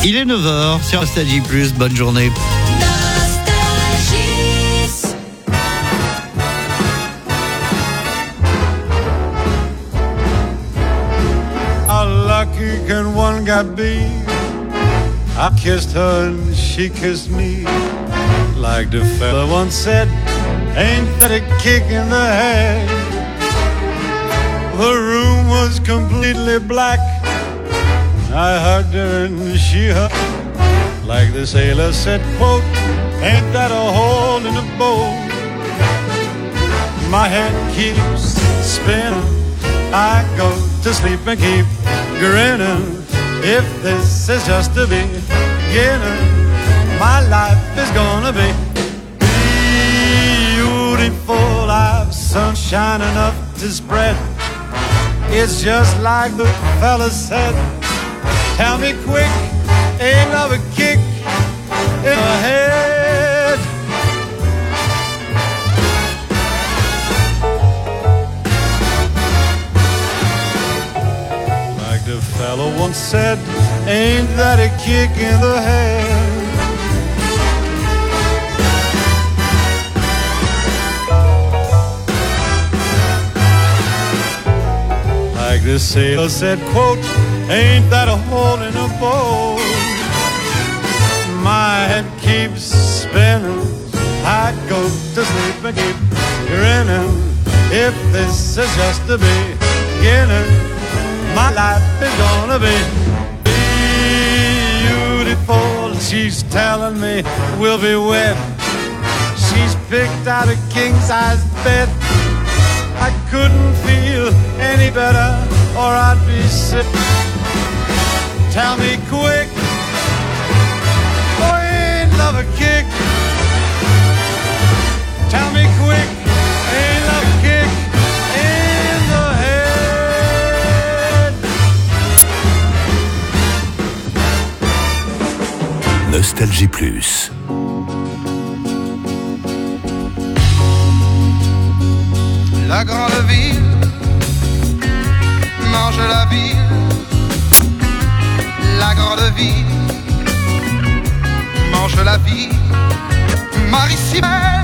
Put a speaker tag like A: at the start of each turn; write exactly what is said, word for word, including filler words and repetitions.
A: Il est neuf heures sur Nostalgie Plus, bonne journée.
B: How lucky can one guy be? I kissed her and she kissed me. Like the fella once said, ain't that a kick in the head? The room was completely black. I hugged her and she hugged. Like the sailor said, quote, ain't that a hole in the boat? My head keeps spinning. I go to sleep and keep grinning. If this is just the beginning, my life is gonna be beautiful. I've sunshine enough to spread. It's just like the fella said. Tell me quick, ain't love a kick in the head? Like the fellow once said, ain't that a kick in the head? Like the sailor said, quote, ain't that a hole in a boat? My head keeps spinning. I go to sleep and keep grinning. If this is just the beginning, my life is gonna be beautiful. She's telling me we'll be wed. She's picked out a king-size bed. I couldn't feel any better or I'd be sick. Tell me quick, oh, ain't love a kick? Tell me quick, ain't love a kick in the head?
C: Nostalgie Plus.
D: La grande ville mange la ville. La grande ville mange la vie. Marie-Simère